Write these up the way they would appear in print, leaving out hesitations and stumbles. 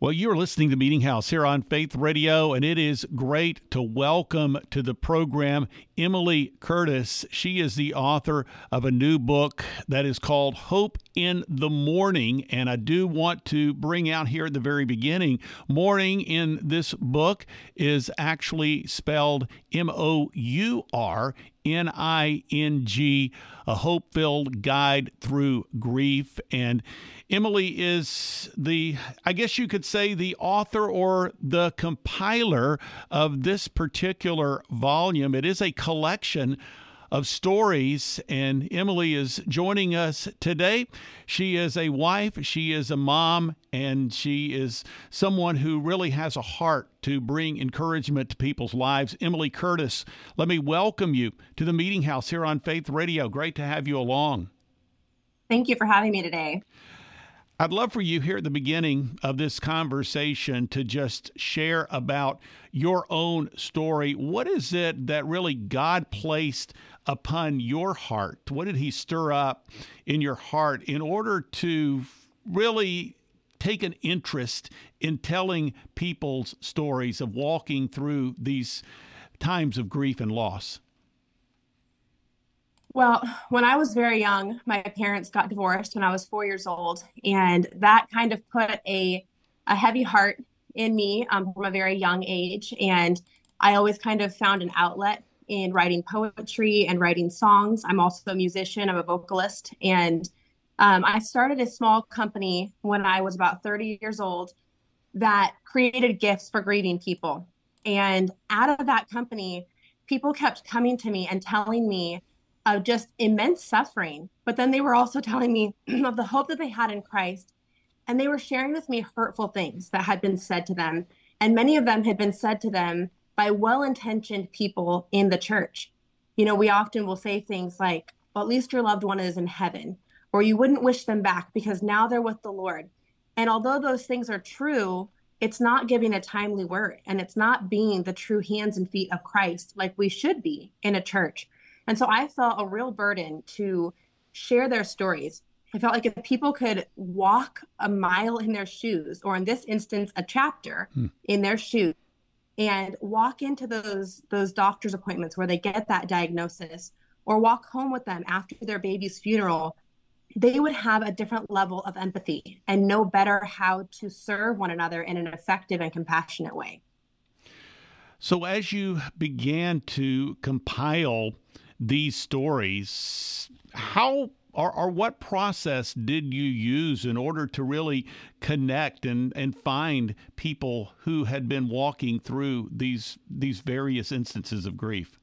Well, you're listening to Meeting House here on Faith Radio, and it is great to welcome to the program Emily Curtis. She is the author of a new book that is called Hope in the Morning, and I do want to bring out here at the very beginning, morning in this book is actually spelled MOURNING, a hope-filled guide through grief. And Emily is I guess you could say, the author or the compiler of this particular volume. It is a collection of stories, and Emily is joining us today. She is a wife, she is a mom, and she is someone who really has a heart to bring encouragement to people's lives. Emily Curtis, let me welcome you to the Meeting House here on Faith Radio. Great to have you along. Thank you for having me today. I'd love for you here at the beginning of this conversation to just share about your own story. What is it that really God placed upon your heart? What did he stir up in your heart in order to really take an interest in telling people's stories of walking through these times of grief and loss? Well, when I was very young, my parents got divorced when I was 4 years old, and that kind of put a heavy heart in me from a very young age. And I always kind of found an outlet in writing poetry and writing songs. I'm also a musician, I'm a vocalist, and I started a small company when I was about 30 years old that created gifts for grieving people. And out of that company, people kept coming to me and telling me of just immense suffering, but then they were also telling me of the hope that they had in Christ. And they were sharing with me hurtful things that had been said to them. And many of them had been said to them by well-intentioned people in the church. You know, we often will say things like, well, at least your loved one is in heaven, or you wouldn't wish them back because now they're with the Lord. And although those things are true, it's not giving a timely word, and it's not being the true hands and feet of Christ like we should be in a church. And so I felt a real burden to share their stories. I felt like if people could walk a mile in their shoes, or in this instance, a chapter in their shoes, and walk into those doctor's appointments where they get that diagnosis, or walk home with them after their baby's funeral, they would have a different level of empathy and know better how to serve one another in an effective and compassionate way. So as you began to compile these stories, how or what process did you use in order to really connect and find people who had been walking through these various instances of grief?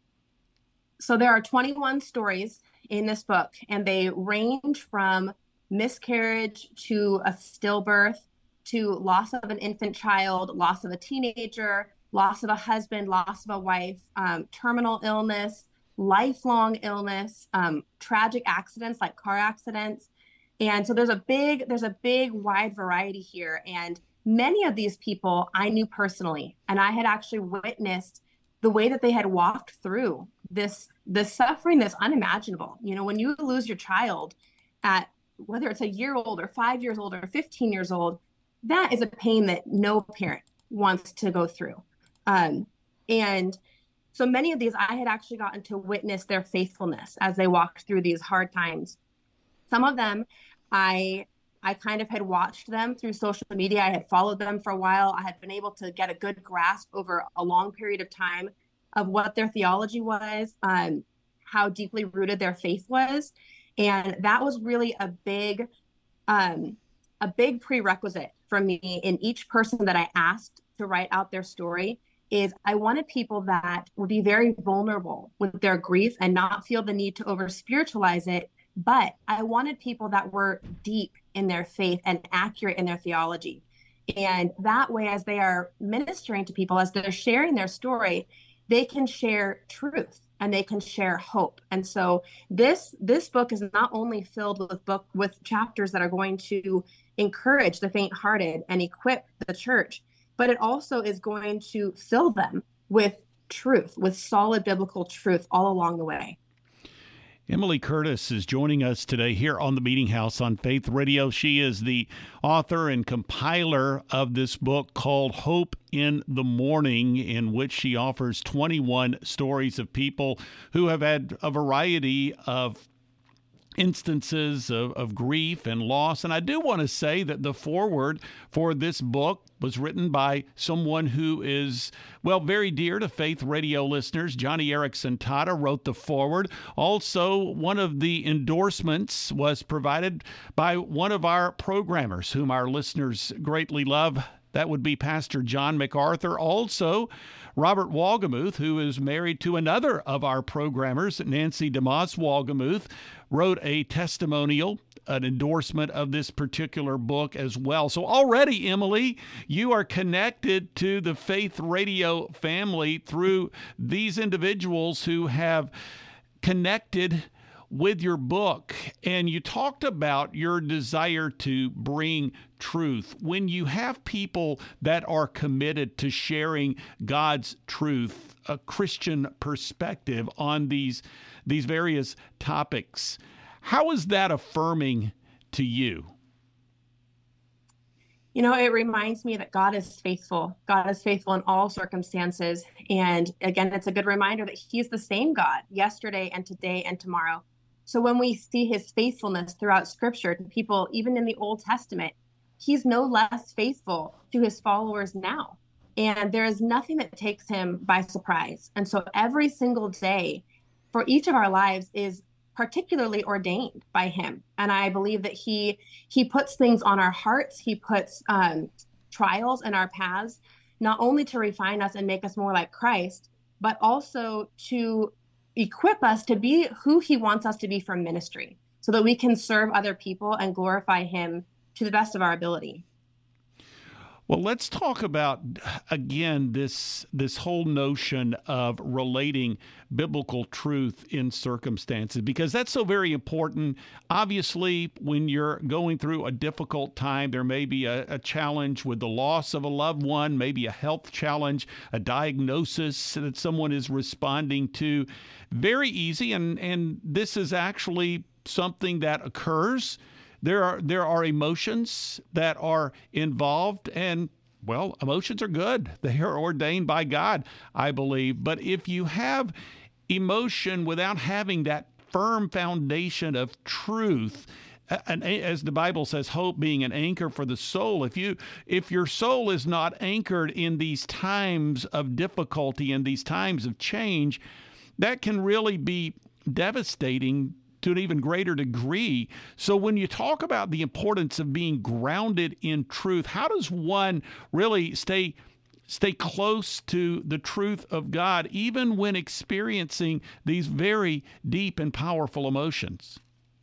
So there are 21 stories in this book, and they range from miscarriage to a stillbirth to loss of an infant child, loss of a teenager, loss of a husband, loss of a wife, terminal illness, lifelong illness, tragic accidents like car accidents. And so there's a big wide variety here. And many of these people I knew personally, and I had actually witnessed the way that they had walked through this suffering that's unimaginable. You know, when you lose your child at whether it's a year old or 5 years old or 15 years old, that is a pain that no parent wants to go through. And so many of these, I had actually gotten to witness their faithfulness as they walked through these hard times. Some of them, I kind of had watched them through social media. I had followed them for a while. I had been able to get a good grasp over a long period of time of what their theology was, how deeply rooted their faith was. And that was really a big prerequisite for me in each person that I asked to write out their story. Is I wanted people that would be very vulnerable with their grief and not feel the need to over spiritualize it. But I wanted people that were deep in their faith and accurate in their theology. And that way, as they are ministering to people, as they're sharing their story, they can share truth and they can share hope. And so this book is not only filled with chapters that are going to encourage the faint-hearted and equip the church, but it also is going to fill them with truth, with solid biblical truth all along the way. Emily Curtis is joining us today here on the Meeting House on Faith Radio. She is the author and compiler of this book called Hope in the Morning, in which she offers 21 stories of people who have had a variety of instances of grief and loss. And I do want to say that the foreword for this book was written by someone who is, well, very dear to Faith Radio listeners. Johnny Erickson Tata wrote the foreword. Also, one of the endorsements was provided by one of our programmers, whom our listeners greatly love. That would be Pastor John MacArthur. Also, Robert Wolgemuth, who is married to another of our programmers, Nancy DeMoss Wolgemuth, wrote a testimonial, an endorsement of this particular book as well. So already, Emily, you are connected to the Faith Radio family through these individuals who have connected with your book. And you talked about your desire to bring truth. When you have people that are committed to sharing God's truth, a Christian perspective on these various topics, how is that affirming to you? You know, it reminds me that God is faithful. God is faithful in all circumstances. And again, it's a good reminder that He's the same God yesterday and today and tomorrow. So when we see His faithfulness throughout Scripture to people, even in the Old Testament, He's no less faithful to His followers now. And there is nothing that takes Him by surprise. And so every single day for each of our lives is particularly ordained by Him. And I believe that He puts things on our hearts. He puts trials in our paths, not only to refine us and make us more like Christ, but also to equip us to be who He wants us to be for ministry, so that we can serve other people and glorify Him to the best of our ability. Well, let's talk about, again, this whole notion of relating biblical truth in circumstances, because that's so very important. Obviously, when you're going through a difficult time, there may be a challenge with the loss of a loved one, maybe a health challenge, a diagnosis that someone is responding to. Very easy, and this is actually something that occurs. There are emotions that are involved, and, well, emotions are good. They are ordained by God, I believe. But if you have emotion without having that firm foundation of truth, and as the Bible says, hope being an anchor for the soul, if your soul is not anchored in these times of difficulty and these times of change, that can really be devastating to an even greater degree. So when you talk about the importance of being grounded in truth, how does one really stay close to the truth of God, even when experiencing these very deep and powerful emotions?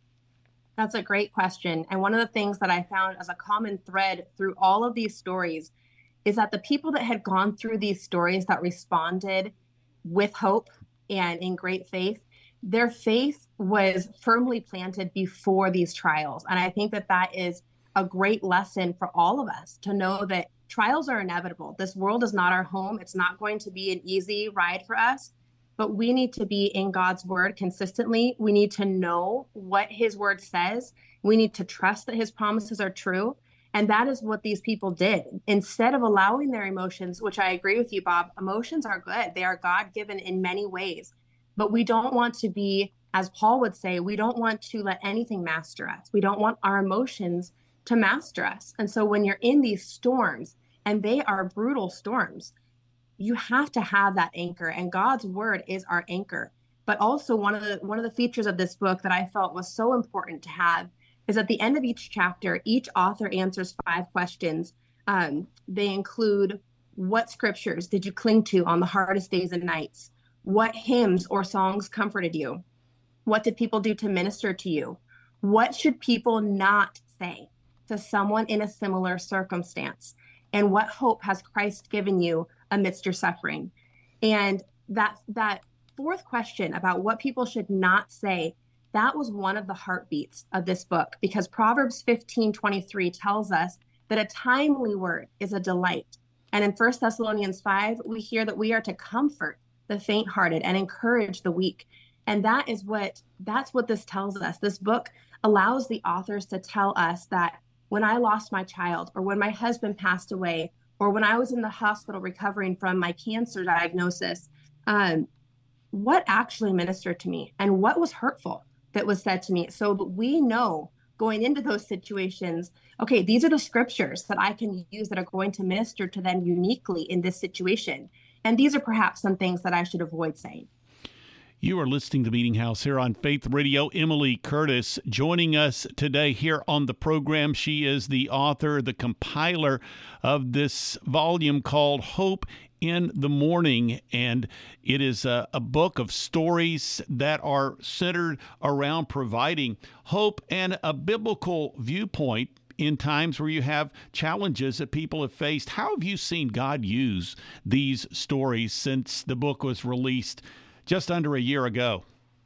That's a great question. And one of the things that I found as a common thread through all of these stories is that the people that had gone through these stories that responded with hope and in great faith, their faith was firmly planted before these trials. And I think that that is a great lesson for all of us, to know that trials are inevitable. This world is not our home. It's not going to be an easy ride for us, but we need to be in God's word consistently. We need to know what His word says. We need to trust that His promises are true. And that is what these people did. Instead of allowing their emotions, which I agree with you, Bob, emotions are good. They are God-given in many ways. But we don't want to be, as Paul would say, we don't want to let anything master us. We don't want our emotions to master us. And so when you're in these storms, and they are brutal storms, you have to have that anchor. And God's word is our anchor. But also one of the features of this book that I felt was so important to have is at the end of each chapter, each author answers 5 questions. They include, what scriptures did you cling to on the hardest days and nights? What hymns or songs comforted you? What did people do to minister to you? What should people not say to someone in a similar circumstance? And what hope has Christ given you amidst your suffering? And that 4th question about what people should not say, that was one of the heartbeats of this book, because Proverbs 15:23 tells us that a timely word is a delight. And in 1 Thessalonians 5, we hear that we are to comfort the faint-hearted and encourage the weak. And that's what this tells us. This book allows the authors to tell us that when I lost my child, or when my husband passed away, or when I was in the hospital recovering from my cancer diagnosis, what actually ministered to me and what was hurtful that was said to me, so that we know going into those situations, okay, these are the scriptures that I can use that are going to minister to them uniquely in this situation. And these are perhaps some things that I should avoid saying. You are listening to Meeting House here on Faith Radio. Emily Curtis joining us today here on the program. She is the author, the compiler of this volume called Hope in the Morning, and it is a book of stories that are centered around providing hope and a biblical viewpoint in times where you have challenges that people have faced. How have you seen God use these stories since the book was released just under a year ago?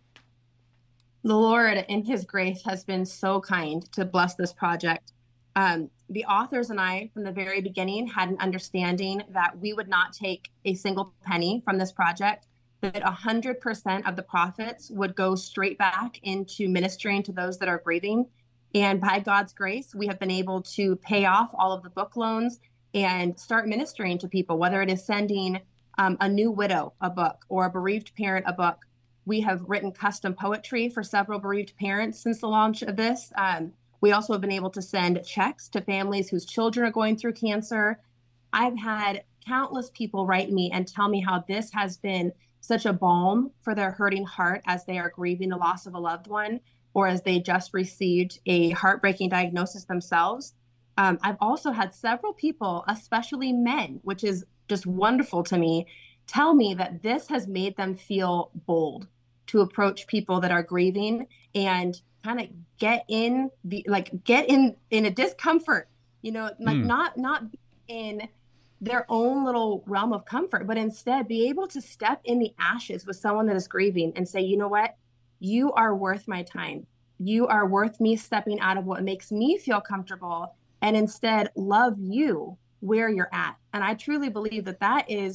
The Lord, in His grace, has been so kind to bless this project. The authors and I, from the very beginning, had an understanding that we would not take a single penny from this project, that 100% of the profits would go straight back into ministering to those that are grieving. And by God's grace, we have been able to pay off all of the book loans and start ministering to people, whether it is sending a new widow a book or a bereaved parent a book. We have written custom poetry for several bereaved parents since the launch of this. We also have been able to send checks to families whose children are going through cancer. I've had countless people write me and tell me how this has been such a balm for their hurting heart as they are grieving the loss of a loved one, or as they just received a heartbreaking diagnosis themselves. I've also had several people, especially men, which is just wonderful to me, tell me that this has made them feel bold to approach people that are grieving and kind of get in a discomfort, not in their own little realm of comfort, but instead be able to step in the ashes with someone that is grieving and say, you know what, you are worth my time. You are worth me stepping out of what makes me feel comfortable and instead love you where you're at. And I truly believe that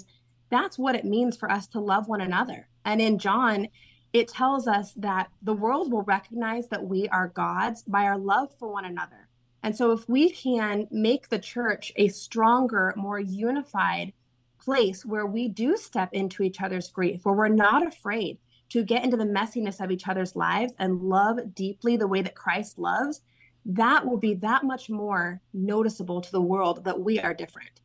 that's what it means for us to love one another. And in John, it tells us that the world will recognize that we are God's by our love for one another. And so if we can make the church a stronger, more unified place where we do step into each other's grief, where we're not afraid to get into the messiness of each other's lives and love deeply the way that Christ loves, that will be that much more noticeable to the world that we are different.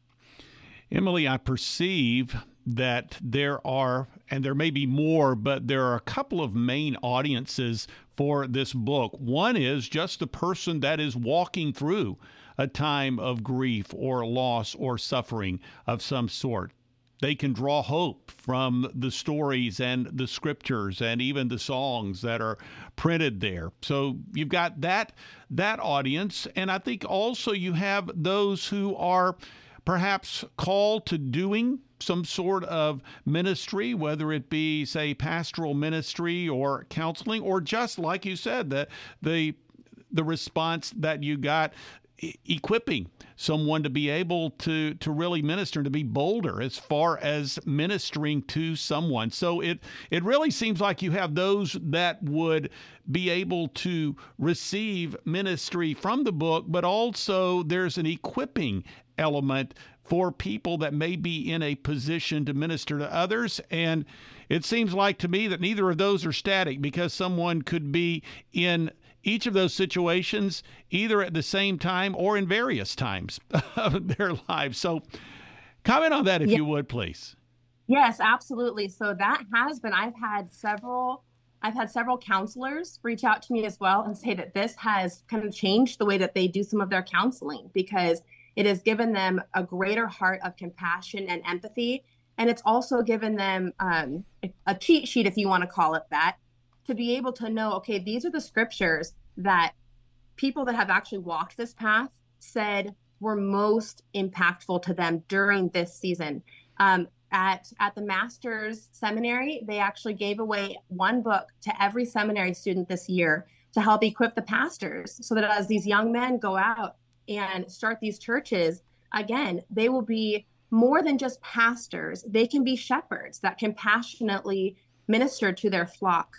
Emily, I perceive that there are, and there may be more, but there are a couple of main audiences for this book. One is just the person that is walking through a time of grief or loss or suffering of some sort. They can draw hope from the stories and the scriptures and even the songs that are printed there. So you've got that audience. And I think also you have those who are perhaps called to doing some sort of ministry, whether it be, say, pastoral ministry or counseling, or just like you said, the response that you got, equipping someone to be able to really minister, to be bolder as far as ministering to someone. So it really seems like you have those that would be able to receive ministry from the book, but also there's an equipping element for people that may be in a position to minister to others. And it seems like to me that neither of those are static, because someone could be in each of those situations either at the same time or in various times of their lives. So comment on that if you would, please. Yes, absolutely. So that has been, I've had several counselors reach out to me as well and say that this has kind of changed the way that they do some of their counseling, because it has given them a greater heart of compassion and empathy. And it's also given them a cheat sheet, if you want to call it that, to be able to know, okay, these are the scriptures that people that have actually walked this path said were most impactful to them during this season. At the master's seminary, they actually gave away one book to every seminary student this year to help equip the pastors, so that as these young men go out and start these churches, again, they will be more than just pastors. They can be shepherds that compassionately minister to their flock.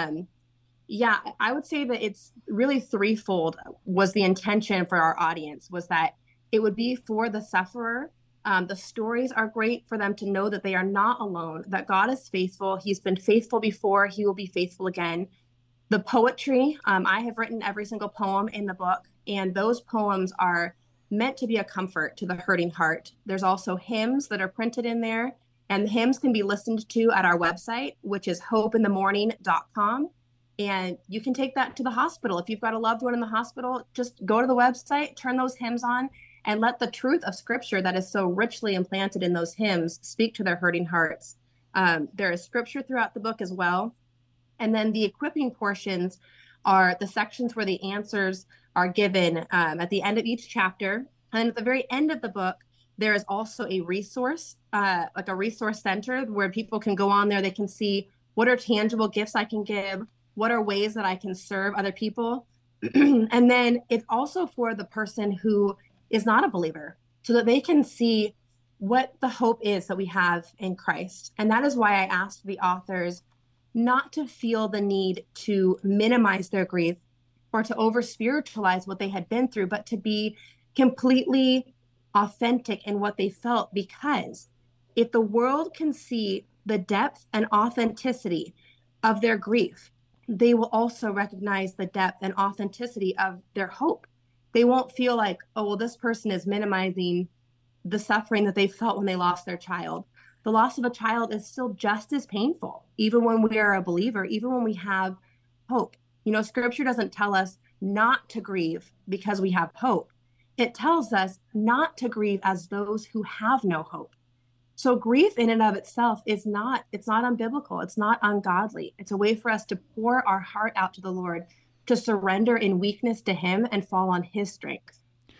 Yeah, I would say that it's really threefold was the intention for our audience, was that it would be for the sufferer. The stories are great for them to know that they are not alone, that God is faithful. He's been faithful before, he will be faithful again. The poetry, I have written every single poem in the book, and those poems are meant to be a comfort to the hurting heart. There's also hymns that are printed in there, and the hymns can be listened to at our website, which is hopeinthemorning.com. And you can take that to the hospital. If you've got a loved one in the hospital, just go to the website, turn those hymns on, and let the truth of scripture that is so richly implanted in those hymns speak to their hurting hearts. There is scripture throughout the book as well. And then the equipping portions are the sections where the answers are given at the end of each chapter. And at the very end of the book, there is also a resource, like a resource center where people can go on there. They can see what are tangible gifts I can give, what are ways that I can serve other people. And then it's also for the person who is not a believer, so that they can see what the hope is that we have in Christ. And that is why I asked the authors not to feel the need to minimize their grief or to over spiritualize what they had been through, but to be completely authentic in what they felt. Because if the world can see the depth and authenticity of their grief, they will also recognize the depth and authenticity of their hope. They won't feel like, oh, well, this person is minimizing the suffering that they felt when they lost their child. The loss of a child is still just as painful, even when we are a believer, even when we have hope. You know, scripture doesn't tell us not to grieve because we have hope. It tells us not to grieve as those who have no hope. So grief in and of itself it's not unbiblical. It's not ungodly. It's a way for us to pour our heart out to the Lord, to surrender in weakness to him and fall on his strength.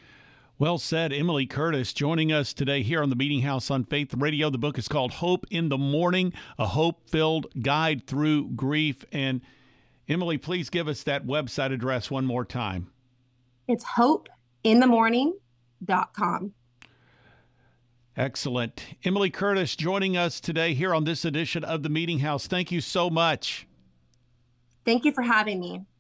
Well said. Emily Curtis joining us today here on the Meeting House on Faith Radio. The book is called Hope in the Morning, a hope-filled guide through grief. And Emily, please give us that website address one more time. It's hopeinthemorning.com. Excellent. Emily Curtis joining us today here on this edition of the Meeting House. Thank you so much. Thank you for having me.